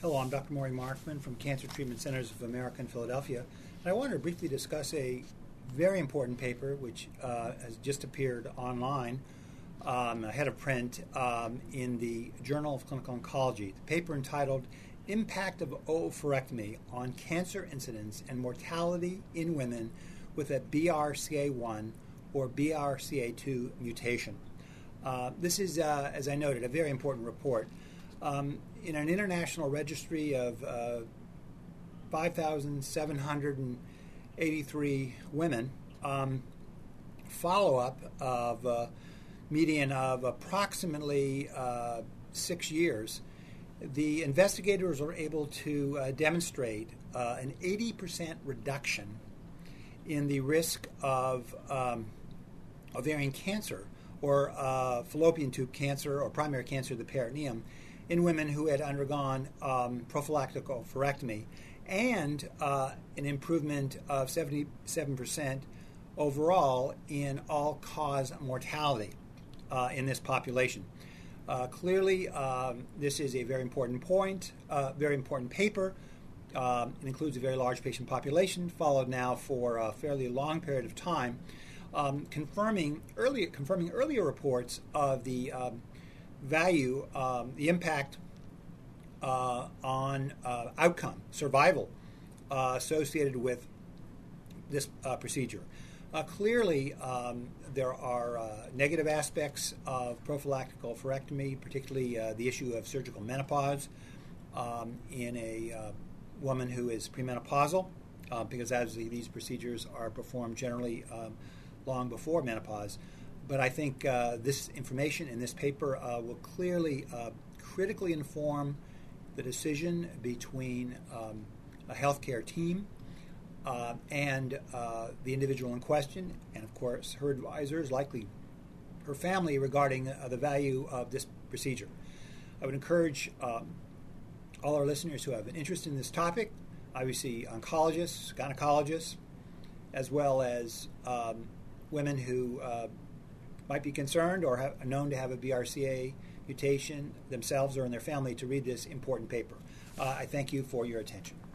Hello, I'm Dr. Maury Markman from Cancer Treatment Centers of America in Philadelphia. And I wanted to briefly discuss a very important paper which has just appeared online, ahead of print, in the Journal of Clinical Oncology. The paper entitled Impact of Oophorectomy on Cancer Incidence and Mortality in Women with a BRCA1 or BRCA2 mutation. This is, as I noted, a very important report. In an international registry of 5,783 women, follow-up of a median of approximately 6 years, the investigators were able to demonstrate an 80% reduction in the risk of ovarian cancer or fallopian tube cancer or primary cancer of the peritoneum in women who had undergone prophylactic oophorectomy, and an improvement of 77% overall in all-cause mortality in this population. Clearly, this is a very important point, very important paper. It includes a very large patient population, followed now for a fairly long period of time, confirming earlier reports of the value, the impact on outcome, survival, associated with this procedure. Clearly, there are negative aspects of prophylactic oophorectomy, particularly the issue of surgical menopause in a woman who is premenopausal, because as these procedures are performed generally long before menopause. But I think this information in this paper will clearly critically inform the decision between a healthcare team and the individual in question, and of course her advisors, likely her family, regarding the value of this procedure. I would encourage all our listeners who have an interest in this topic, obviously oncologists, gynecologists, as well as women who might be concerned or are known to have a BRCA mutation themselves or in their family, to read this important paper. I thank you for your attention.